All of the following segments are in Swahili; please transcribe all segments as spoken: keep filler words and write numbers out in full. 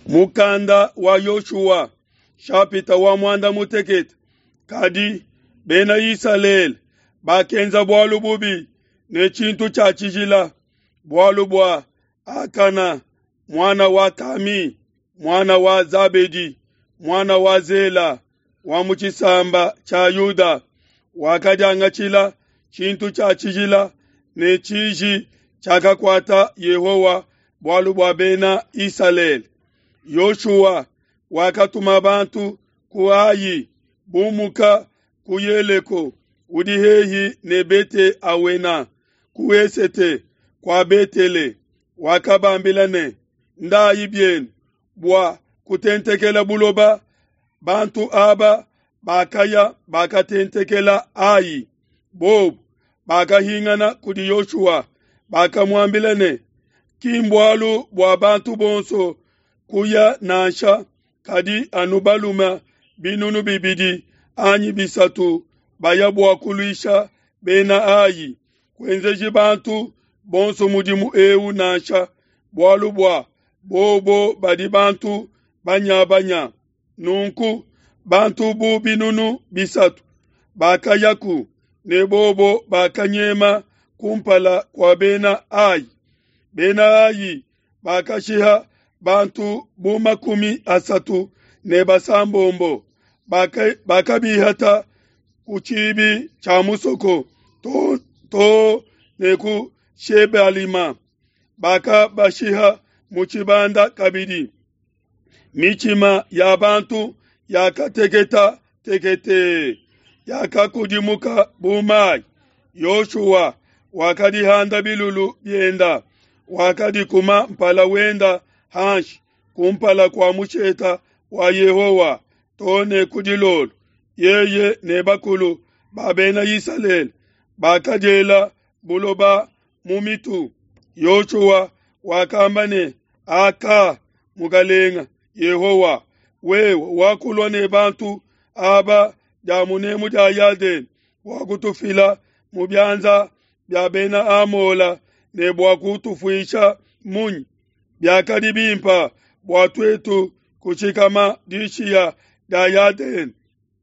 mukanda wa Yoshua shapita wa mwanda mutekete kadi bena Israel bakenza bwalu bubi ne chintu cha chijila bwalu bwa Akana mwana wa Kami mwana wa Zabedi mwana wa Zela wa muchisamba cha Yuda wakajanga chila chintu cha chijila ne chiji chakakwata Yehowa bwalu bwa bena Israel. Yoshua wakatuma bantu kuayi bumuka kuyeleko udihehi nebete awena kuesete kwa betele wakabambilane ndayi bien bwa kutentekela buloba bantu aba bakaya bakatentekela ayi bob bakahingana kudi Yoshua bakamwambilane kimbwalu bwa bantu bonso kuya nasha kadi anubaluma binunu bibidi anyi bisatu bayabwa kulisha bena ayi kwenzeji bantu bonso mudimu ewu nasha bwalu bwa bobo badi bantu banya banya nunku bantu bu binunu bisatu bakayaku ne bobo bakanyema kumpala kwa bena ayi bena ayi bakashiha bantu bumakumi asatu ne basambombo baka bakabihata kuchibi cha musoko to to neku shebe alima baka bashiha muchibanda kabidi michima ya bantu yakategeta tegete yakakudimuka bumai Yoshua wakadihanda bilulu bienda wakadikuma mpala wenda hansh kumpala kwa mucheta wa Yehowa tone kudilolo yeye nebakulu babena Israel bakajela buloba mumitu Yoshua wakambane aka mugalenga Yehowa we wakulwa ne bantu aba jamune mujayade wakutufila mubyanza byabena amola ne bwakutufuisha munyi byakadibimpa bwatwetu kuchikama dishiya dayaden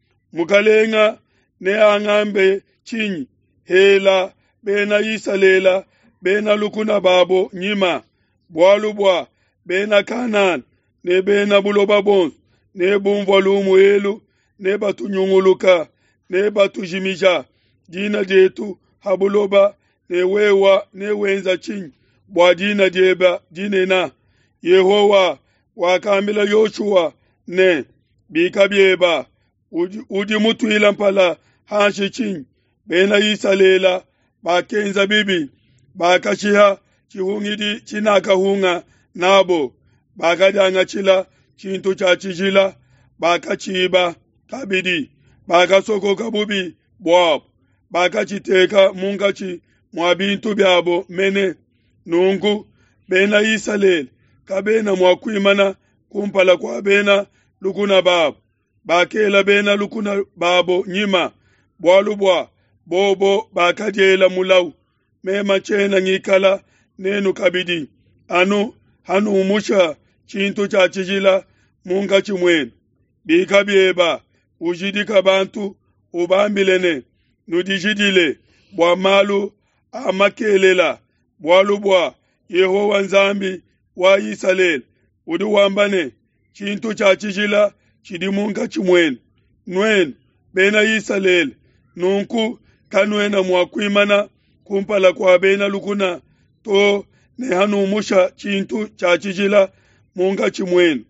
mukalenga ne angambe chinyi hela bena Isalela bena lukuna babo nyima bwalubwa bena Kanan ne bena buloba bons ne bumvolumu elu ne batunyunguluka ne batujimija dina jetu habuloba ne wewa ne wenza chinyi bwa dina jeba dinena Yehowa wakambila Yoshua ne bikabyeba uji, uji mutu ilampala hanshi chinyi bena Isalela bakenza bibi bakashiha chihungidi chinakahunga nabo bakadanga chila chintu cha chijila bakachiba kabidi bakasoko kabubi bwabo bakachiteka mungachi mwabintu byabo mene nungu bena Israel kabena mwakwimana kumpala kwa bena lukuna babo bakela bena lukuna babo nyima bwalubwa bobo bakajela mulau mema chena ngikala nenu kabidi anu hanu umusha chintu cha chijila munga chimwenu bikabyeba ujidika bantu ubambilene nudijidile bwa malu amakelela bwalubwa Yehowa nzambi wa Israel uduwambane chintu cha chijila chidimunga chimwenu nwenu bena Israel nunku kanwena mwakwimana kumpala kwa bena lukuna to ne hanu musha chintu cha chijila munga chimwenu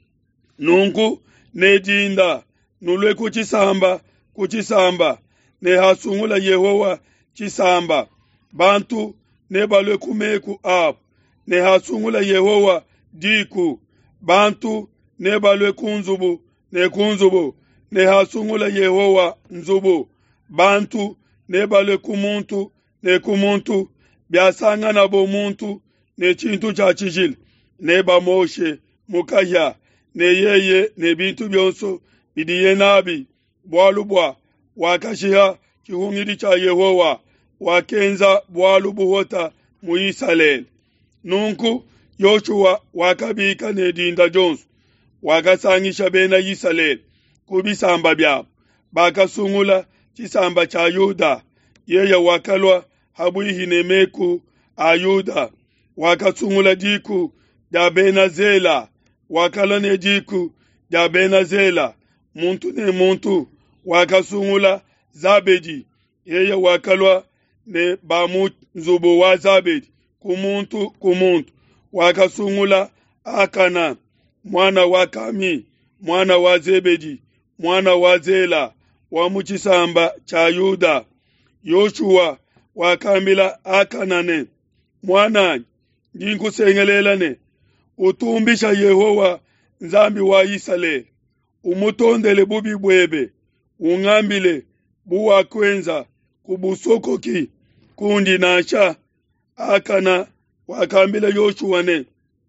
nunku ne jinda nulwe kuchisamba kuchisamba ne hasungula Yehowa chisamba bantu ne balwe kumeku ap ne hasungula Yehowa diku bantu ne balwe kunzubu ne kunzubu ne hasungula Yehowa nzubu bantu ne balwe kumuntu ne kumuntu byasanga nabo muntu ne chintu cha chijil ne ba Moshe mukaya ne yeye ne bintu byonso bidiye nabi bwalubwa wakashiha kihungiri cha Yehowa wakenza bwalubuhota mu Israel nunku Yoshua wakabika nedinda Jones wakasangisha bena Israel kubisamba byabo bakasungula chisamba cha Yuda yeye wakalwa habuihinemeku ayuda wakasungula diku da benazela wakala ne diku da benazela muntu ne muntu wakasungula Zabedi yeye wakalwa ne bamu nzubu wa Zabedi kumuntu kumuntu wakasungula Akana mwana wa Kami mwana wa Zebedi mwana wa Zela wa muchisamba cha Yuda. Yoshua wakambila Akanane mwana ndinkusengelelane utumbisha Yehova nzambi wa Israeli umutondele bubi bwebe ungambile buwa kwenza kubusokoki kundi nasha. Akana wakambila Yoshua ne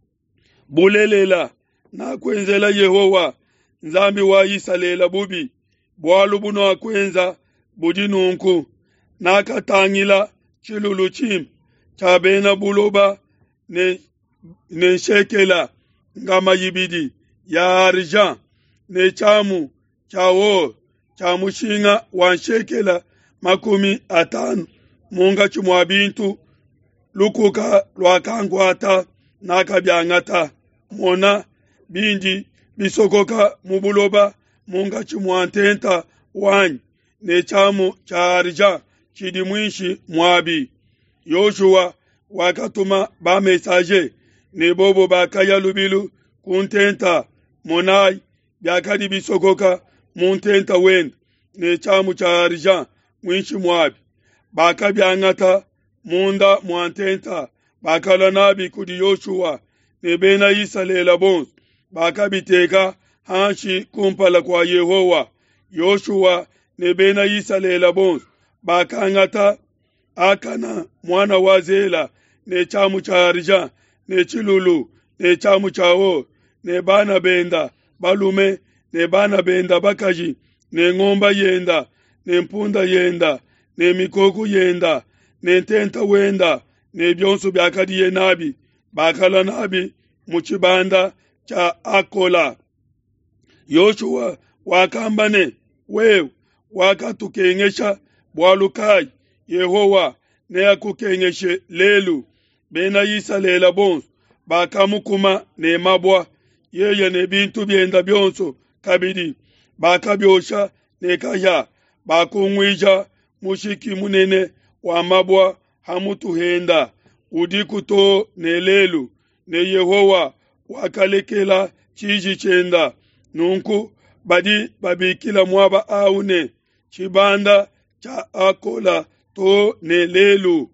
bulelela na kwenzela Yehova nzambi wa Israeli bubi bwalu buno akwenza budinunku nakatangila chilulu chim chabena buloba ne ne shekela ngama yibidi ya arja ne chamu chawo chamushinga wa shekela makumi atanu munga chumwa bintu lukuka lwakangwata nakabyangata mona bindi bisokoka mubuloba munga chumwantenta wanyi ne chamu cha arja chidi mwinshi mwabi. Yoshua wakatuma ba mesaje ne bobo bakaya lubilu kuntenta monai byakadi bisokoka muntenta wen ne chamu cha arja mwinshi mwabi bakabyangata munda mwantenta bakala nabi kudi Yoshua ne bena Israeli bons bakabiteka hanshi kumpala kwa Yehova. Yoshua ne bena Israeli bons bakangata Akana mwana wa Zela ne chamu cha arja ne chilulu ne chamu chawo ne bana benda balume ne bana benda bakaji ne ngomba yenda ne mpunda yenda ne mikoku yenda ne tenta wenda ne byonso byakadi yenabi bakala nabi muchibanda cha Akola. Yoshua wakambane wewe wakatukengesha bwalukai Yehova ne akukengeshe lelu bena Israeli bons bakamukuma ne mabwa yeye ne bintu byenda byonso kabidi bakabyosha ne kaya bakungwija mushiki munene wa mabwa hamutuhenda udikuto ne lelu ne Yehova wakalekela chiji chenda nunku badi babikila mwaba aune chibanda cha Akola to ne lelu